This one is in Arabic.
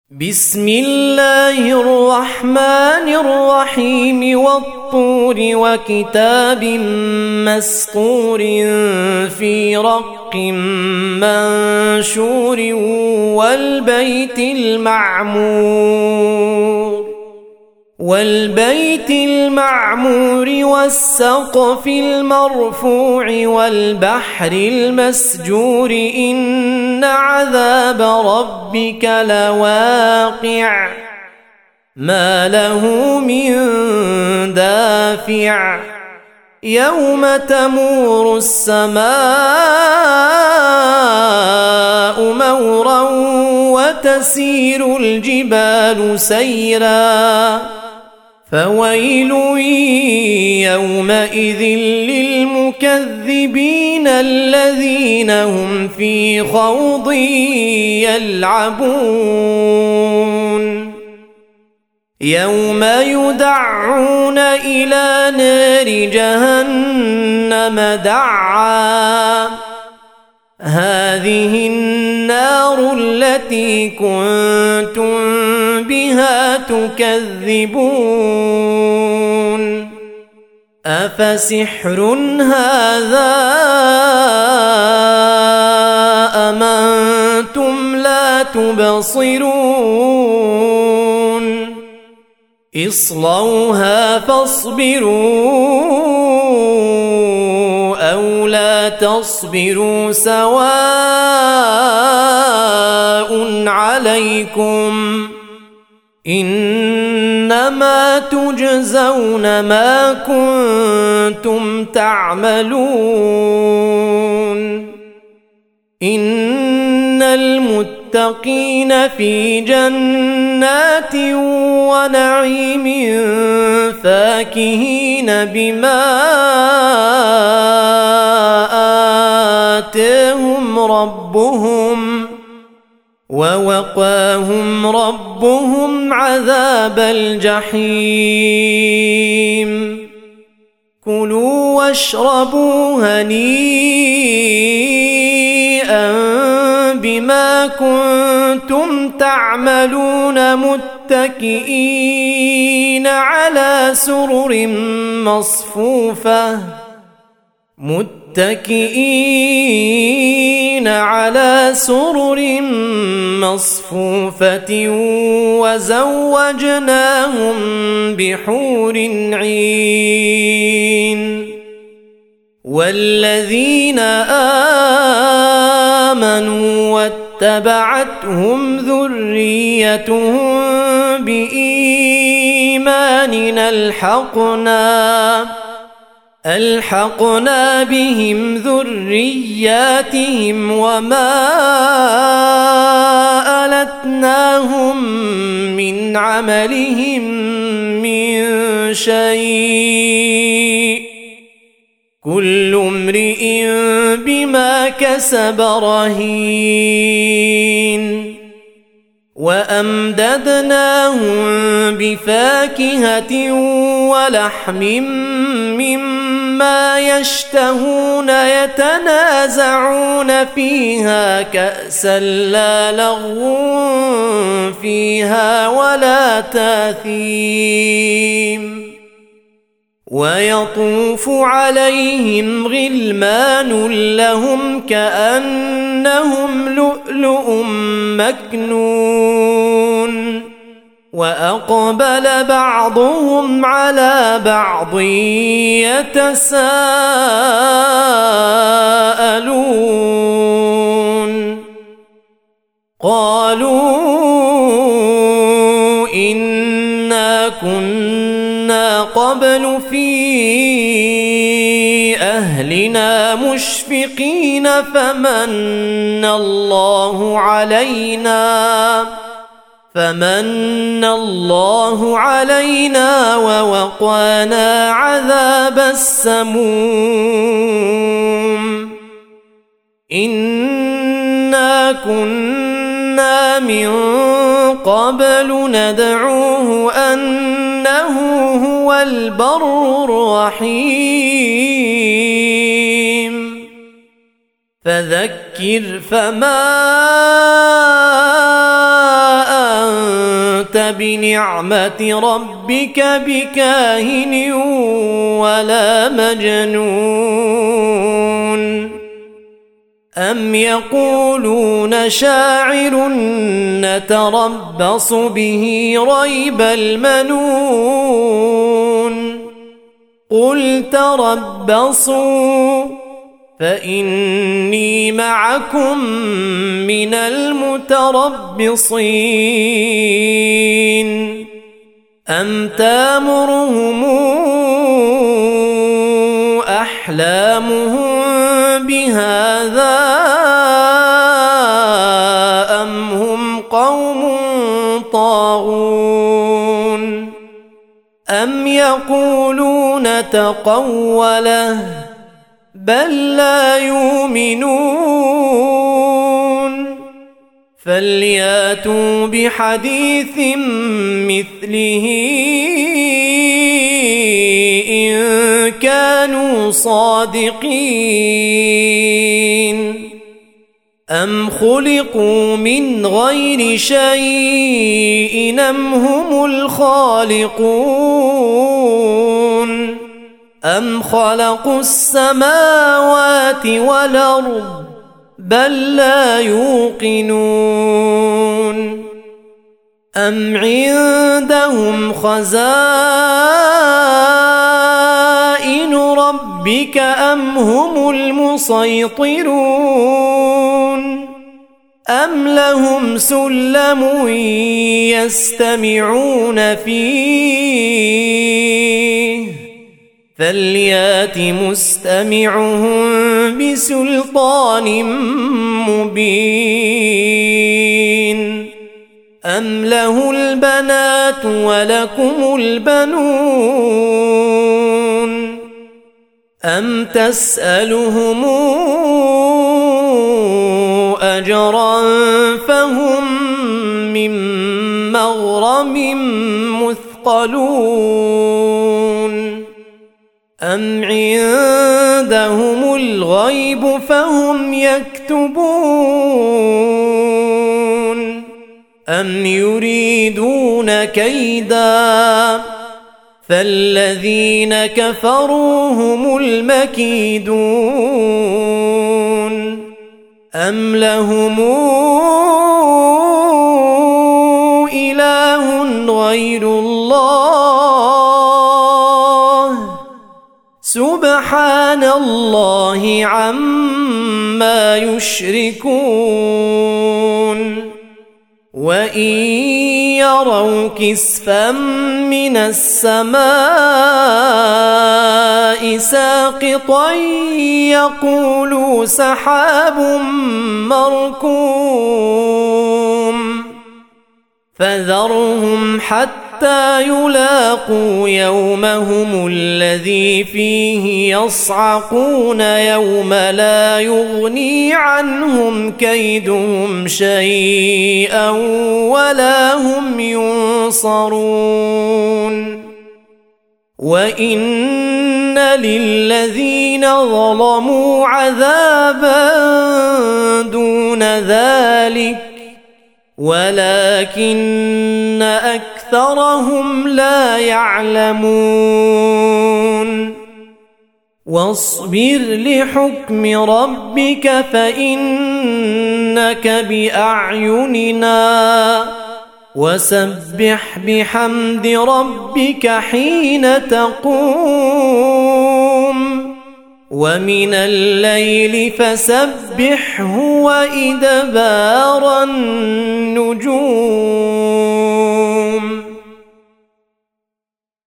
بسم الله الرحمن الرحيم والطور وكتاب مسطور في رق منشور والبيت المعمور والسقف المرفوع والبحر المسجور إن عذاب ربك لواقع ما له من دافع يوم تمور السماء مورا وتسير الجبال سيرا فويل يومئذ للمكذبين الذين هم في خوض يلعبون يوم يدعون إلى نار جهنم دعا هذه النار التي كنتم بها تكذبون أفسحر هذا أم أنتم لا تبصرون اصلوها فاصبروا أو لا تصبروا سواء عليكم إنما تجزون ما كنتم تعملون إن المتقين في جنات ونعيم فاكهين بما آتاهم ربهم ووقاهم ربهم عذاب الجحيم كلوا واشربوا هنيئا بما كنتم تعملون متكئين على سرر مصفوفة وزوجناهم بحور عين والذين آمنوا واتبعتهم ذريتهم بإيمان ألحقنا بهم ذرياتهم وما ألتناهم من عملهم من شيء كل امرئ بما كسب رهين وأمددناهم بفاكهة ولحم مما يشتهون يتنازعون فيها كأسا لا لغو فيها ولا تاثيم ويطوف عليهم غلمان لهم كأنهم لؤلؤ مكنون وأقبل بعضهم على بعض يتساءلون قالوا إنا كنا قبل في أهلنا مشفقين فمن الله علينا ووقانا عذاب السموم إنا كنا من قبل ندعوه أنه هو البر الرحيم فذكر فما أنت بنعمة ربك بكاهن ولا مجنون أم يقولون شاعر نتربص به ريب المنون قل تربصوا فإني معكم من المتربصين أم تامرهم أحلامهم بهذا أم هم قوم طاغون أم يقولون تقوله بل لا يؤمنون فلياتوا بحديث مثله إن كانوا صادقين أم خلقوا من غير شيء أم هم الخالقون أم خلقوا السماوات والأرض بل لا يوقنون أم عندهم خزائن ربك أم هم المسيطرون أم لهم سلم يستمعون فيه فليات مستمعهم بسلطان مبين أم له البنات ولكم البنون أم تسألهم أجرا فهم من مغرم مثقلون أم عندهم الغيب فهم يكتبون أم يريدون كيدا فالذين كفروا هم المكيدون أم لهم إله غير الله سبحان الله عما يشركون وإن يروا كسفا من السماء ساقطا يقولوا سحاب مركوم فذرهم حتى يلاقوا يومهم الذي فيه يصعقون يوم لا يغني عنهم كيدهم شيئا ولا هم ينصرون وإن للذين ظلموا عذابا دون ذلك ولكن أكثرهم لا يعلمون واصبر لحكم ربك فإنك بأعيننا وسبح بحمد ربك حين تقوم ومن الليل فسبحه وإدبار النجوم